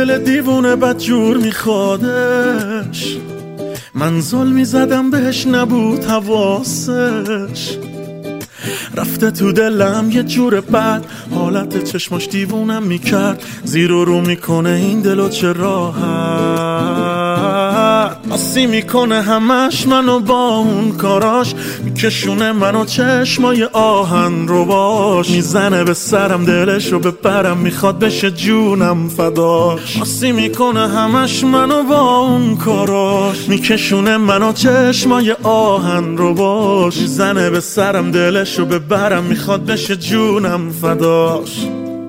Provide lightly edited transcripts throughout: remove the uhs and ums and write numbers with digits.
دل دیوونه بدجور میخوادش، من زل میزدم بهش نبود حواسش، رفته تو دلم یه جور بد، حالت چشماش دیوونم میکرد، زیر و رو میکنه این دلو چه راحت، آسی میکنه همش منو با اون کاراش، میکشونه منو چشمای آهن رو باش، میزنه به سرم دلش رو ببرم، میخواد بشه جونم فداش، آسی میکنه همش منو با اون کاراش، میکشونه منو چشمای آهن رو باش، میزنه به سرم دلش رو ببرم، میخواد بشه جونم فداش.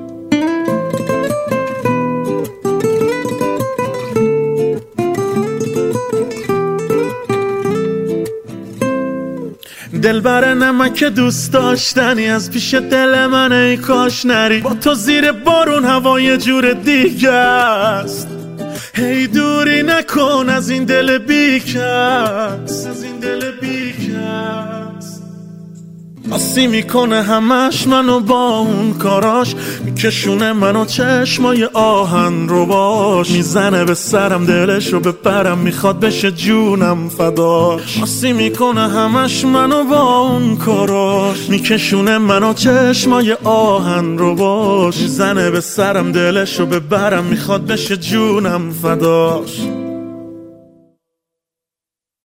دلبر نمک دوست داشتنی از پیش دل من، ای کاش نری، با تو زیر بارون هوای جور دیگه است، هی دوری نکن از این دل بیکس، از این دل بیکس، آسی میکنه همش منو با اون کاراش، میکشونه منو چشمای آهن رو باش، میزنه به سرم دلش رو ببرم، میخواد بشه جونم فداش، آسی میکنه همش منو با اون کاراش، میکشونه منو چشمای آهن رو باش، میزنه به سرم دلش رو ببرم، میخواد بشه جونم فداش.